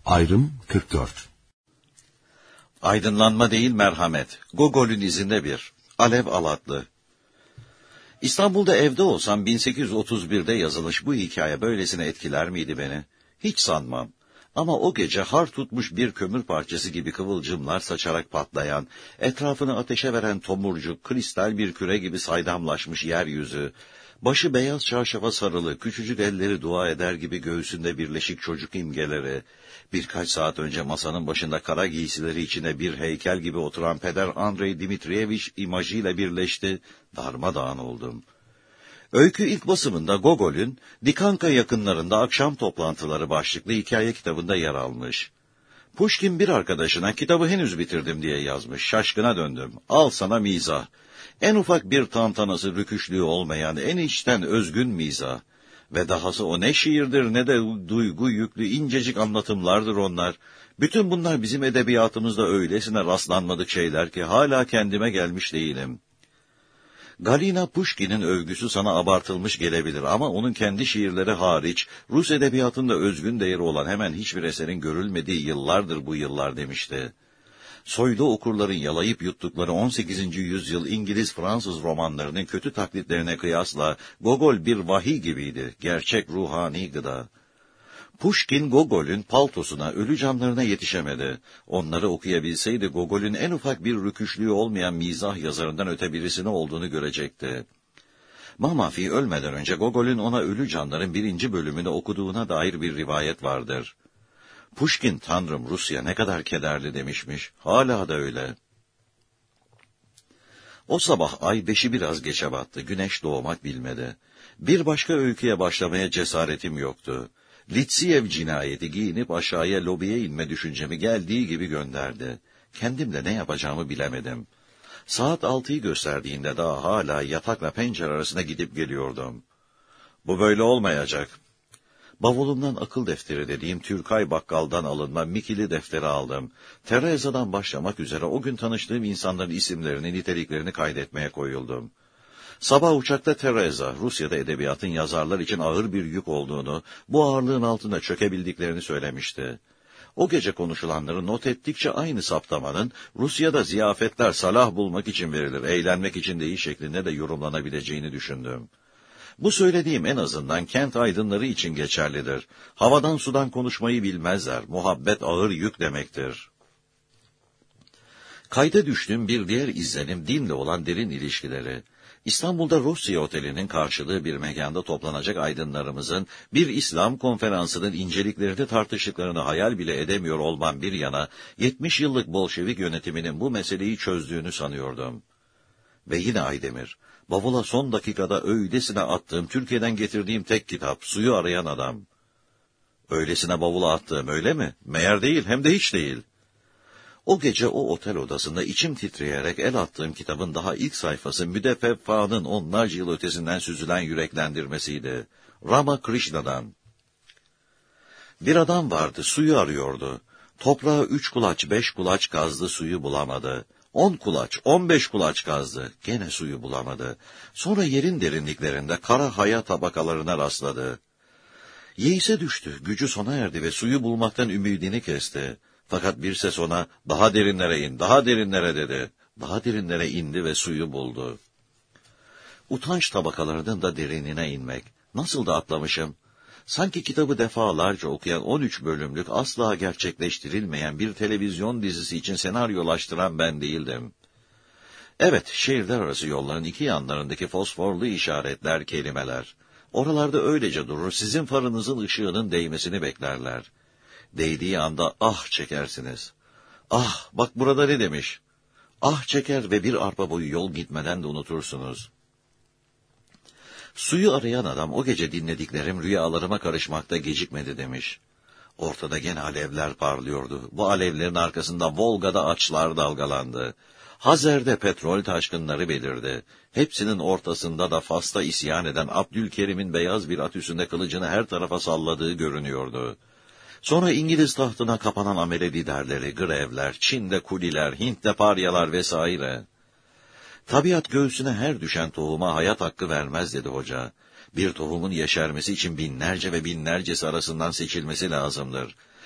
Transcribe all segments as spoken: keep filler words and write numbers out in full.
Ayrım kırk dört. Aydınlanma değil merhamet. Gogol'ün izinde bir. Alev Alatlı. İstanbul'da evde olsam bin sekiz yüz otuz birde yazılmış bu hikaye böylesine etkiler miydi beni? Hiç sanmam. Ama o gece har tutmuş bir kömür parçası gibi kıvılcımlar saçarak patlayan, etrafını ateşe veren tomurcuk, kristal bir küre gibi saydamlaşmış yeryüzü, başı beyaz çarşafa sarılı, küçücük elleri dua eder gibi göğsünde birleşik çocuk imgeleri, birkaç saat önce masanın başında kara giysileri içine bir heykel gibi oturan Peder Andrei Dmitrievich imajıyla birleşti, darmadağın oldum. Öykü ilk basımında Gogol'ün Dikanka yakınlarında akşam toplantıları başlıklı hikaye kitabında yer almış. Puşkin bir arkadaşına kitabı henüz bitirdim diye yazmış. Şaşkına döndüm. Al sana mizah. En ufak bir tantanası rüküşlüğü olmayan en içten özgün mizah. Ve dahası o ne şiirdir ne de duygu yüklü incecik anlatımlardır onlar. Bütün bunlar bizim edebiyatımızda öylesine rastlanmadık şeyler ki hala kendime gelmiş değilim. Galina Puşkin'in övgüsü sana abartılmış gelebilir ama onun kendi şiirleri hariç, Rus edebiyatında özgün değeri olan hemen hiçbir eserin görülmediği yıllardır bu yıllar demişti. Soylu okurların yalayıp yuttukları on sekizinci yüzyıl İngiliz-Fransız romanlarının kötü taklitlerine kıyasla Gogol bir vahiy gibiydi, gerçek ruhani gıda. Puşkin, Gogol'ün paltosuna, ölü canlarına yetişemedi. Onları okuyabilseydi Gogol'ün en ufak bir rüküşlüğü olmayan mizah yazarından öte birisine olduğunu görecekti. Mamafi ölmeden önce Gogol'ün ona Ölü Canlar'ın birinci bölümünü okuduğuna dair bir rivayet vardır. Puşkin, Tanrım Rusya ne kadar kederli demişmiş, hala da öyle. O sabah ay beşi biraz geçe battı, güneş doğmak bilmedi. Bir başka öyküye başlamaya cesaretim yoktu. Litsiyev cinayeti giyinip aşağıya lobiye inme düşüncemi geldiği gibi gönderdi. Kendimle ne yapacağımı bilemedim. Saat altıyı gösterdiğinde daha hala yatakla pencere arasında gidip geliyordum. Bu böyle olmayacak. Bavulumdan akıl defteri dediğim Türkay bakkaldan alınma mikili defteri aldım. Teresa'dan başlamak üzere o gün tanıştığım insanların isimlerini, niteliklerini kaydetmeye koyuldum. Sabah uçakta Teresa, Rusya'da edebiyatın yazarlar için ağır bir yük olduğunu, bu ağırlığın altında çökebildiklerini söylemişti. O gece konuşulanları not ettikçe aynı saptamanın, Rusya'da ziyafetler salah bulmak için verilir, eğlenmek için değil şeklinde de yorumlanabileceğini düşündüm. Bu söylediğim en azından kent aydınları için geçerlidir. Havadan sudan konuşmayı bilmezler, muhabbet ağır yük demektir. Kayda düştüğüm bir diğer izlenim dinle olan derin ilişkileri. İstanbul'da Rusya Oteli'nin karşılığı bir mekanda toplanacak aydınlarımızın bir İslam konferansının inceliklerini tartıştıklarını hayal bile edemiyor olmam bir yana, yetmiş yıllık Bolşevik yönetiminin bu meseleyi çözdüğünü sanıyordum. Ve yine Aydemir, bavula son dakikada öylesine attığım, Türkiye'den getirdiğim tek kitap, Suyu Arayan Adam. Öylesine bavula attığım öyle mi? Meğer değil, hem de hiç değil. O gece o otel odasında içim titreyerek el attığım kitabın daha ilk sayfası Müdeffefa'nın onlarca yıl ötesinden süzülen yüreklendirmesiydi. Rama Krishna'dan. Bir adam vardı, suyu arıyordu. Toprağa üç kulaç, beş kulaç kazdı, suyu bulamadı. On kulaç, on beş kulaç kazdı, gene suyu bulamadı. Sonra yerin derinliklerinde kara haya tabakalarına rastladı. Yeise düştü, gücü sona erdi ve suyu bulmaktan ümidini kesti. Fakat bir ses ona, daha derinlere in, daha derinlere dedi. Daha derinlere indi ve suyu buldu. Utanç tabakalarının da derinine inmek. Nasıl da atlamışım. Sanki kitabı defalarca okuyan on üç bölümlük asla gerçekleştirilmeyen bir televizyon dizisi için senaryolaştıran ben değildim. Evet, şehirler arası yolların iki yanlarındaki fosforlu işaretler, kelimeler. Oralarda öylece durur, sizin farınızın ışığının değmesini beklerler. Değdiği anda ah çekersiniz. Ah, bak burada ne demiş. Ah çeker ve bir arpa boyu yol gitmeden de unutursunuz. Suyu arayan adam o gece dinlediklerim rüyalarıma karışmakta gecikmedi demiş. Ortada gene alevler parlıyordu. Bu alevlerin arkasında Volga'da açlar dalgalandı. Hazer'de petrol taşkınları belirdi. Hepsinin ortasında da Fas'ta isyan eden Abdülkerim'in beyaz bir at üstünde kılıcını her tarafa salladığı görünüyordu. Sonra İngiliz tahtına kapanan amele liderleri, grevler, Çin'de kuliler, Hint'te paryalar vesaire. Tabiat göğsüne her düşen tohuma hayat hakkı vermez dedi hoca. Bir tohumun yeşermesi için binlerce ve binlercesi arasından seçilmesi lazımdır.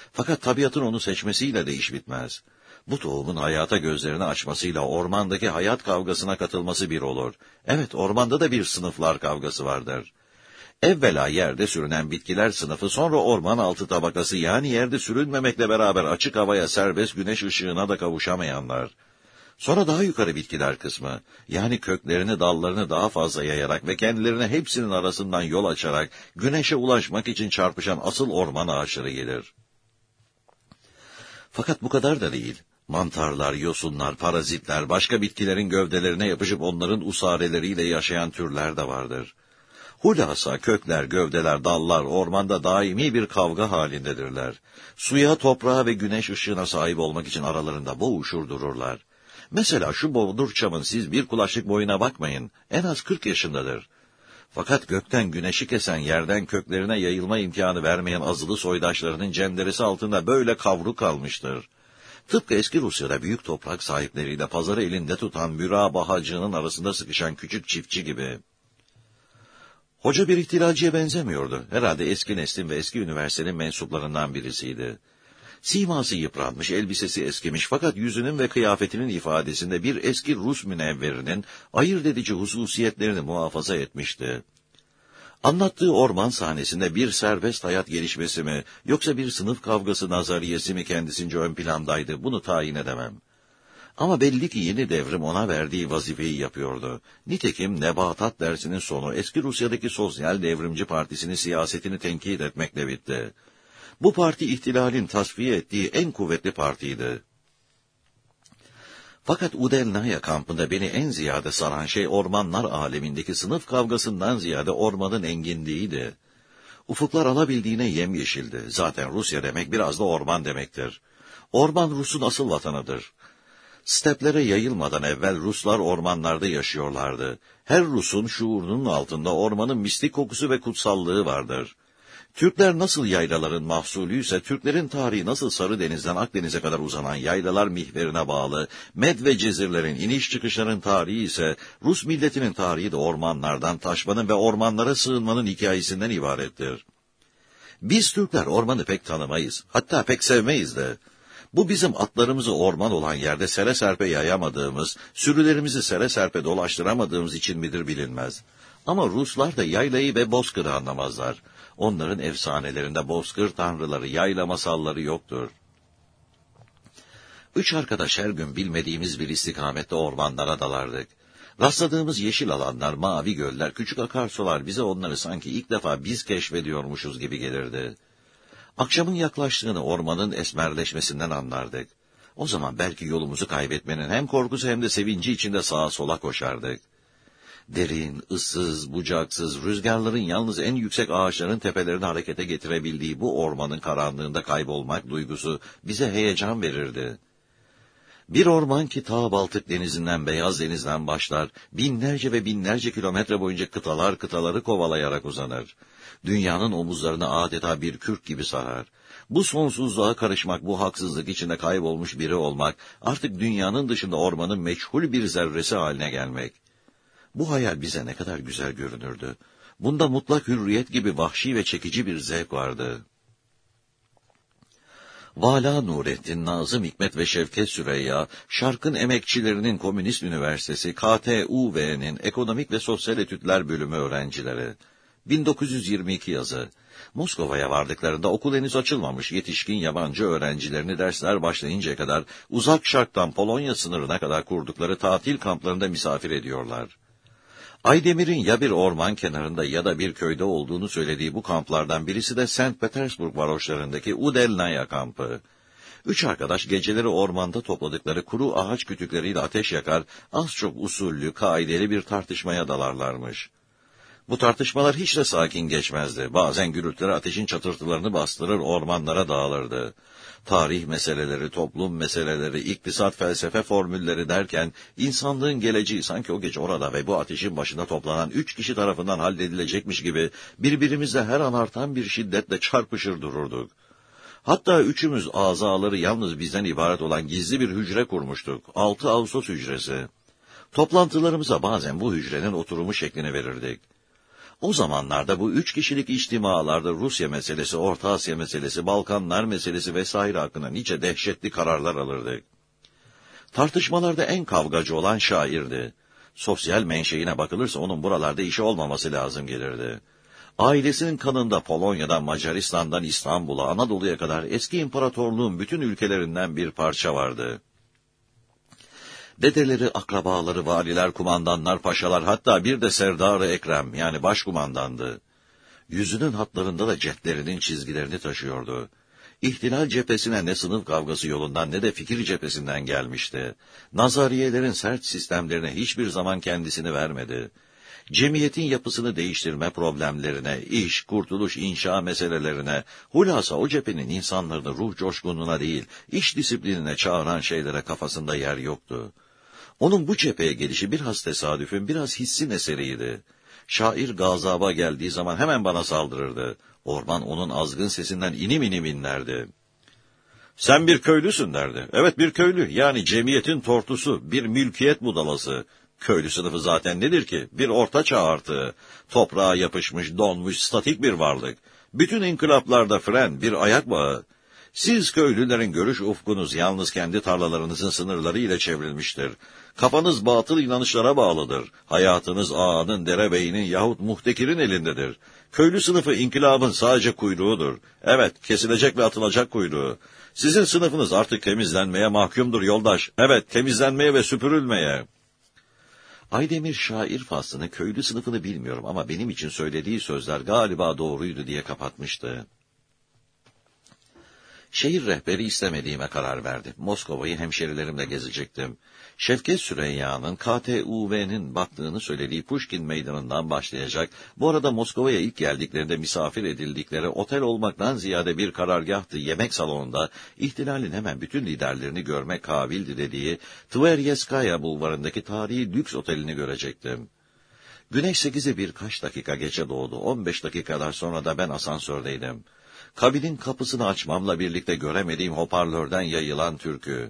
Fakat tabiatın onu seçmesiyle de iş bitmez. Bu tohumun hayata gözlerini açmasıyla ormandaki hayat kavgasına katılması bir olur. Evet, ormanda da bir sınıflar kavgası vardır. Evvela yerde sürünen bitkiler sınıfı, sonra orman altı tabakası, yani yerde sürünmemekle beraber açık havaya, serbest güneş ışığına da kavuşamayanlar. Sonra daha yukarı bitkiler kısmı, yani köklerini, dallarını daha fazla yayarak ve kendilerine hepsinin arasından yol açarak güneşe ulaşmak için çarpışan asıl orman ağaçları gelir. Fakat bu kadar da değil. Mantarlar, yosunlar, parazitler, başka bitkilerin gövdelerine yapışıp onların usareleriyle yaşayan türler de vardır. Hulasa kökler, gövdeler, dallar ormanda daimi bir kavga halindedirler. Suya, toprağa ve güneş ışığına sahip olmak için aralarında boğuşur dururlar. Mesela şu boğdurçamın siz bir kulaçlık boyuna bakmayın, en az kırk yaşındadır. Fakat gökten güneşi kesen, yerden köklerine yayılma imkanı vermeyen azılı soydaşlarının cenderesi altında böyle kavruk kalmıştır. Tıpkı eski Rusya'da büyük toprak sahipleriyle pazarı elinde tutan mürabahacının arasında sıkışan küçük çiftçi gibi. Hoca bir ihtilalciye benzemiyordu. Herhalde eski neslin ve eski üniversitenin mensuplarından birisiydi. Siması yıpranmış, elbisesi eskimiş, fakat yüzünün ve kıyafetinin ifadesinde bir eski Rus münevverinin ayırt edici hususiyetlerini muhafaza etmişti. Anlattığı orman sahnesinde bir serbest hayat gelişmesi mi, yoksa bir sınıf kavgası nazariyesi mi kendisince ön plandaydı, bunu tayin edemem. Ama belli ki yeni devrim ona verdiği vazifeyi yapıyordu. Nitekim Nebatat dersinin sonu eski Rusya'daki Sosyal Devrimci Partisi'nin siyasetini tenkit etmekle bitti. Bu parti ihtilalin tasfiye ettiği en kuvvetli partiydi. Fakat Udelnaya kampında beni en ziyade saran şey ormanlar alemindeki sınıf kavgasından ziyade ormanın enginliğiydi. Ufuklar alabildiğine yemyeşildi. Zaten Rusya demek biraz da orman demektir. Orman Rus'un asıl vatanıdır. Steplere yayılmadan evvel Ruslar ormanlarda yaşıyorlardı. Her Rus'un şuurunun altında ormanın mistik kokusu ve kutsallığı vardır. Türkler nasıl yaylaların mahsulüyse, Türklerin tarihi nasıl Sarıdeniz'den Akdeniz'e kadar uzanan yaylalar mihverine bağlı, Med ve Cezirlerin iniş çıkışların tarihi ise, Rus milletinin tarihi de ormanlardan taşmanın ve ormanlara sığınmanın hikayesinden ibarettir. Biz Türkler ormanı pek tanımayız, hatta pek sevmeyiz de. Bu bizim atlarımızı orman olan yerde sere serpe yayamadığımız, sürülerimizi sere serpe dolaştıramadığımız için midir bilinmez. Ama Ruslar da yaylayı ve bozkırı anlamazlar. Onların efsanelerinde bozkır tanrıları, yayla masalları yoktur. Üç arkadaş her gün bilmediğimiz bir istikamette ormanlara dalardık. Rastladığımız yeşil alanlar, mavi göller, küçük akarsular bize onları sanki ilk defa biz keşfediyormuşuz gibi gelirdi. Akşamın yaklaştığını ormanın esmerleşmesinden anlardık. O zaman belki yolumuzu kaybetmenin hem korkusu hem de sevinci içinde sağa sola koşardık. Derin, ıssız, bucaksız, rüzgarların yalnız en yüksek ağaçların tepelerini harekete getirebildiği bu ormanın karanlığında kaybolmak duygusu bize heyecan verirdi. Bir orman ki ta Baltık denizinden, Beyaz denizden başlar, binlerce ve binlerce kilometre boyunca kıtalar kıtaları kovalayarak uzanır. Dünyanın omuzlarını adeta bir kürk gibi sarar. Bu sonsuzluğa karışmak, bu haksızlık içinde kaybolmuş biri olmak, artık dünyanın dışında ormanın meçhul bir zerresi haline gelmek. Bu hayal bize ne kadar güzel görünürdü. Bunda mutlak hürriyet gibi vahşi ve çekici bir zevk vardı. Vala Nurettin, Nazım Hikmet ve Şevket Süreyya, Şark'ın Emekçilerinin Komünist Üniversitesi K T U V'nin Ekonomik ve Sosyal Etütler Bölümü öğrencileri. bin dokuz yüz yirmi iki yazı. Moskova'ya vardıklarında okul henüz açılmamış yetişkin yabancı öğrencilerini dersler başlayıncaya kadar uzak Şark'tan Polonya sınırına kadar kurdukları tatil kamplarında misafir ediyorlar. Aydemir'in ya bir orman kenarında ya da bir köyde olduğunu söylediği bu kamplardan birisi de Sankt Petersburg varoşlarındaki Udelnaya kampı. Üç arkadaş geceleri ormanda topladıkları kuru ağaç kütükleriyle ateş yakar, az çok usullü, kaideli bir tartışmaya dalarlarmış. Bu tartışmalar hiç de sakin geçmezdi. Bazen gürültüler ateşin çatırtılarını bastırır, ormanlara dağılırdı. Tarih meseleleri, toplum meseleleri, iktisat, felsefe formülleri derken, insanlığın geleceği sanki o gece orada ve bu ateşin başında toplanan üç kişi tarafından halledilecekmiş gibi, birbirimizle her an artan bir şiddetle çarpışır dururduk. Hatta üçümüz azaları yalnız bizden ibaret olan gizli bir hücre kurmuştuk, altı Ağustos hücresi. Toplantılarımıza bazen bu hücrenin oturumu şeklini verirdik. O zamanlarda bu üç kişilik içtimalarda Rusya meselesi, Orta Asya meselesi, Balkanlar meselesi vesaire hakkında nice dehşetli kararlar alırdık. Tartışmalarda en kavgacı olan şairdi. Sosyal menşeine bakılırsa onun buralarda işi olmaması lazım gelirdi. Ailesinin kanında Polonya'dan, Macaristan'dan İstanbul'a, Anadolu'ya kadar eski imparatorluğun bütün ülkelerinden bir parça vardı. Dedeleri, akrabaları, valiler, kumandanlar, paşalar, hatta bir de Serdar-ı Ekrem yani başkumandandı. Yüzünün hatlarında da ceplerinin çizgilerini taşıyordu. İhtilal cephesine ne sınıf kavgası yolundan ne de fikir cephesinden gelmişti. Nazariyelerin sert sistemlerine hiçbir zaman kendisini vermedi. Cemiyetin yapısını değiştirme problemlerine, iş, kurtuluş, inşa meselelerine, hulasa o cephenin insanlarını ruh coşkunluğuna değil, iş disiplinine çağıran şeylere kafasında yer yoktu. Onun bu cepheye gelişi biraz tesadüfün, biraz hissin eseriydi. Şair gazaba geldiği zaman hemen bana saldırırdı. Orman onun azgın sesinden inim inim inlerdi. "Sen bir köylüsün," derdi. "Evet, bir köylü, yani cemiyetin tortusu, bir mülkiyet budalası. Köylü sınıfı zaten nedir ki? Bir ortaçağ artığı. Toprağa yapışmış, donmuş, statik bir varlık. Bütün inkılaplarda fren, bir ayak bağı. Siz köylülerin görüş ufkunuz yalnız kendi tarlalarınızın sınırları ile çevrilmiştir. Kafanız batıl inanışlara bağlıdır. Hayatınız ağanın, derebeyinin yahut muhtekirin elindedir. Köylü sınıfı inkılabın sadece kuyruğudur. Evet, kesilecek ve atılacak kuyruğu. Sizin sınıfınız artık temizlenmeye mahkumdur yoldaş. Evet, temizlenmeye ve süpürülmeye." Aydemir şair faslını, köylü sınıfını bilmiyorum ama benim için söylediği sözler galiba doğruydu diye kapatmıştı. Şehir rehberi istemediğime karar verdi. Moskova'yı hemşerilerimle gezecektim. Şevket Süreyya'nın K T U V'nin baktığını söylediği Pushkin Meydanı'ndan başlayacak. Bu arada Moskova'ya ilk geldiklerinde misafir edildikleri otel olmaktan ziyade bir karargahtı, yemek salonunda ihtilalin hemen bütün liderlerini görmek kabildi dediği Tveryeskaya bulvarındaki tarihi lüks otelini görecektim. Güneş sekize birkaç dakika geçe doğdu. on beş dakikadan sonra da ben asansördeydim. Kabinin kapısını açmamla birlikte göremediğim hoparlörden yayılan türkü.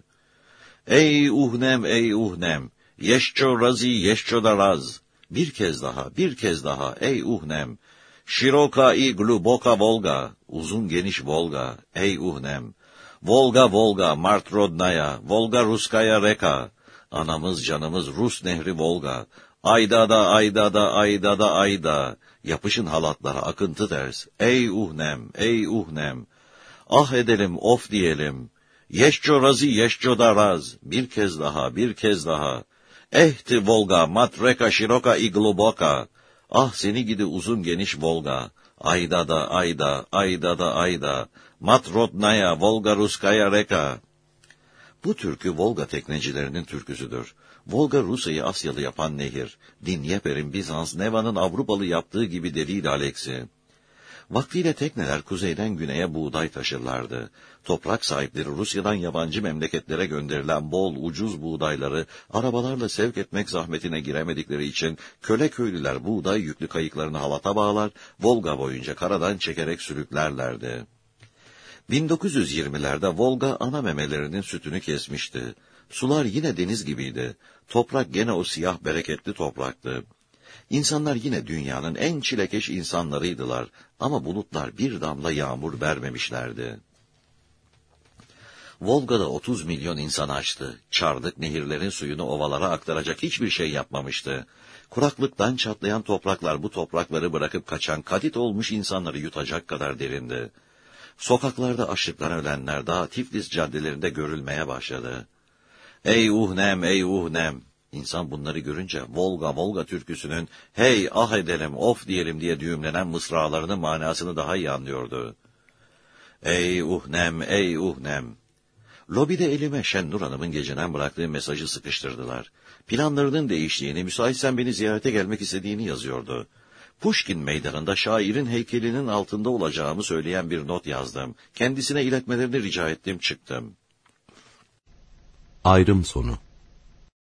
"Ey uhnem, ey uhnem, yeşço razi, yeşço da raz." Bir kez daha, bir kez daha, ey uhnem. "Şiroka i gluboka Volga." Uzun geniş Volga, ey uhnem. "Volga, Volga, Mart Rodnaya, Volga Ruskaya Reka." Anamız canımız Rus nehri Volga. Ayda da, ayda da, ayda da, ayda. Yapışın halatlara akıntı ters. Ey uhnem, ey uhnem. Ah edelim, of diyelim. Yeşço razi, yeşço da raz. Bir kez daha, bir kez daha. Ehti Volga, matreka şiroka igluboka. Ah seni gidi uzun geniş Volga. Ayda da, ayda, ayda da, ayda. Matrodnaya, Volga Ruskaya Reka. Bu türkü Volga teknecilerinin türküsüdür. Volga Rusya'yı Asyalı yapan nehir. Dinyeper'in Bizans, Neva'nın Avrupalı yaptığı gibi delil Alex'i. Vaktiyle tekneler kuzeyden güneye buğday taşırlardı. Toprak sahipleri Rusya'dan yabancı memleketlere gönderilen bol, ucuz buğdayları arabalarla sevk etmek zahmetine giremedikleri için köle köylüler buğday yüklü kayıklarını halata bağlar, Volga boyunca karadan çekerek sürüklerlerdi. bin dokuz yüz yirmilerde Volga ana memelerinin sütünü kesmişti. Sular yine deniz gibiydi. Toprak gene o siyah bereketli topraktı. İnsanlar yine dünyanın en çilekeş insanlarıydılar ama bulutlar bir damla yağmur vermemişlerdi. Volga'da otuz milyon insan açtı. Çardık nehirlerin suyunu ovalara aktaracak hiçbir şey yapmamıştı. Kuraklıktan çatlayan topraklar bu toprakları bırakıp kaçan kadit olmuş insanları yutacak kadar derindi. Sokaklarda açlıktan ölenler daha Tiflis caddelerinde görülmeye başladı. Ey uhnem, ey uhnem! İnsan bunları görünce Volga, Volga türküsünün hey ah edelim, of diyelim diye düğümlenen mısralarının manasını daha iyi anlıyordu. Ey uhnem, ey uhnem! Lobide elime Şennur Hanım'ın geceden bıraktığı mesajı sıkıştırdılar. Planlarının değiştiğini, müsaitsen beni ziyarete gelmek istediğini yazıyordu. Pushkin Meydanı'nda şairin heykelinin altında olacağımı söyleyen bir not yazdım. Kendisine iletmelerini rica ettim, çıktım. Ayrım sonu.